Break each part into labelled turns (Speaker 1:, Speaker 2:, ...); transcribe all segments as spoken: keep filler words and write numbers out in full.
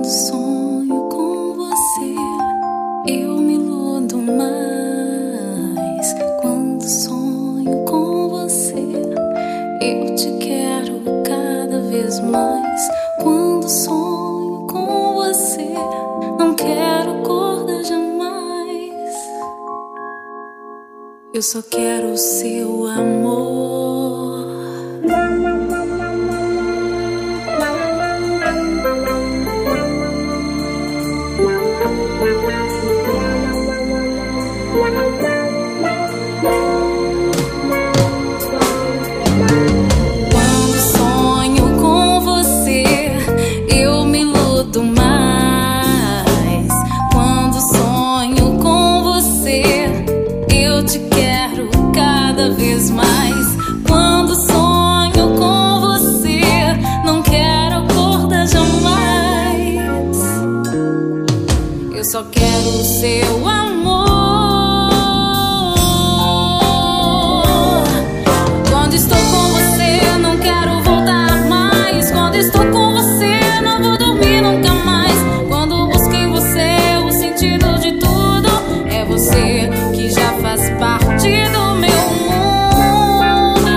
Speaker 1: Quando sonho com você, eu me iludo mais. Quando sonho com você, eu te quero cada vez mais. Quando sonho com você, não quero acordar jamais. Eu só quero o seu amor. Quando sonho com você, eu me iludo mais. Quando sonho com você, eu te quero cada vez mais. Quando sonho com você, não quero acordar jamais. Eu só quero o seu amor. Quando estou com você, não quero voltar mais. Quando estou com você, não vou dormir nunca mais. Quando busco em você o sentido de tudo, é você que já faz parte do meu mundo.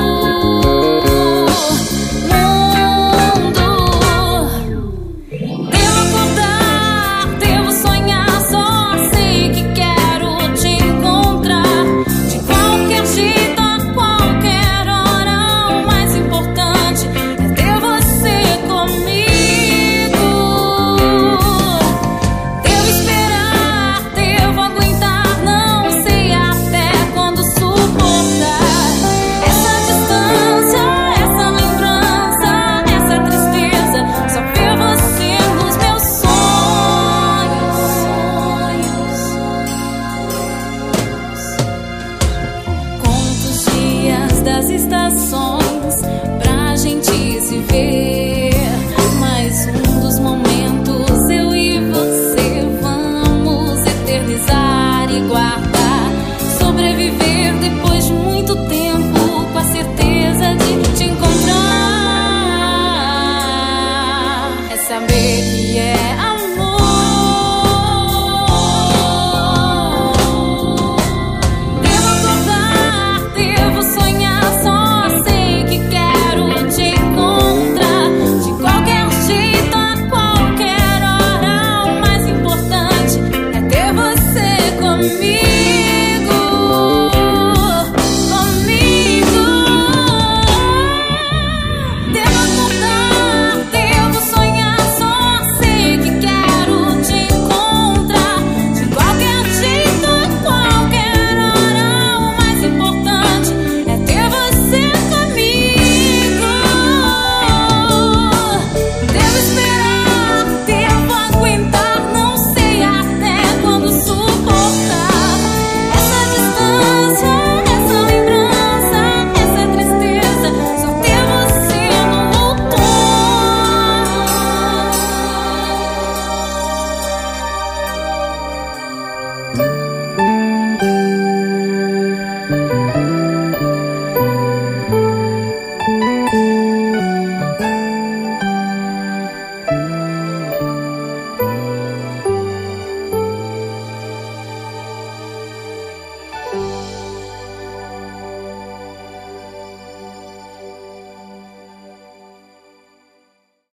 Speaker 1: Mundo. Devo acordar, devo sonhar, só sei que quero te encontrar. De qualquer jeito, a qualquer hora, o mais importante é ter você comigo. Devo esperar, devo aguentar, não sei até quando suportar essa distância, essa lembrança, essa tristeza. Só ver você nos meus sonhos. Conto os dias das estações pra gente se ver. Mais um dos momentos eu e você vamos eternizar e guardar. Sobreviver depois de muito tempo, com a certeza de te encontrar. É saber que é